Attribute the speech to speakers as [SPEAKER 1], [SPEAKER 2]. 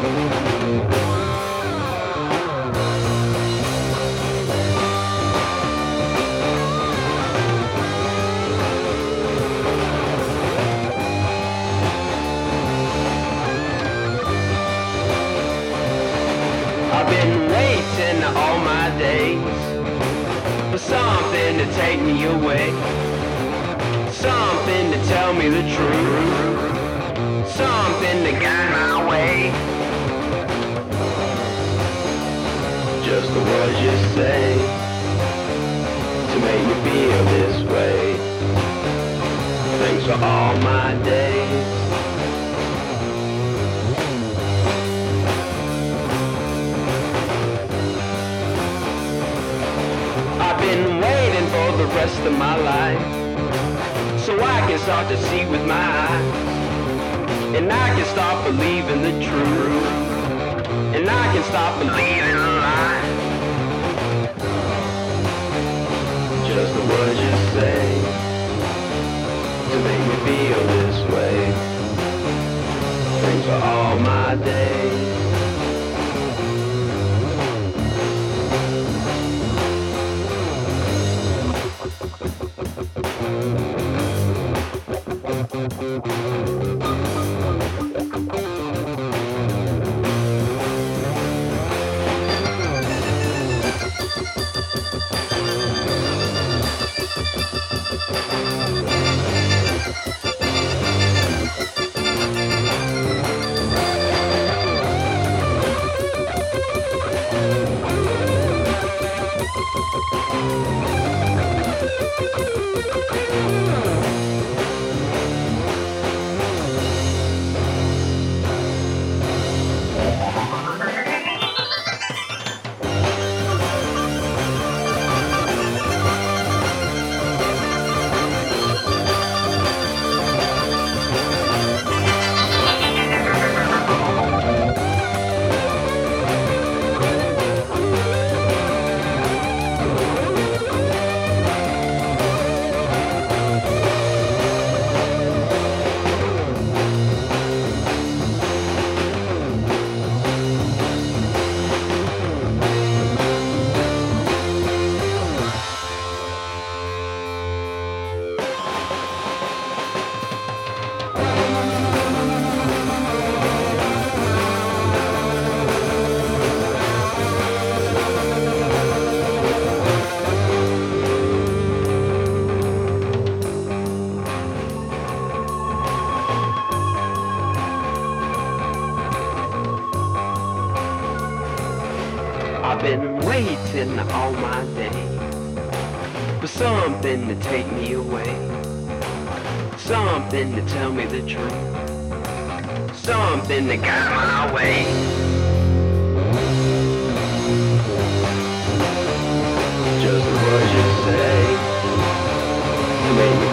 [SPEAKER 1] I've been waiting all my days for something to take me away, something to tell me the truth, something to guide my way. Just the words you say to make me feel this way. Thanks for all my days. I've been waiting for the rest of my life, so I can start to see with my eyes, and I can start believing the truth, and I can stop believing a lie. Just the words you say to make me feel this way. Thanks for all my days. I've been waiting all my days for something to take me away, something to tell me the truth, something to guide my way. Just the words you say to make me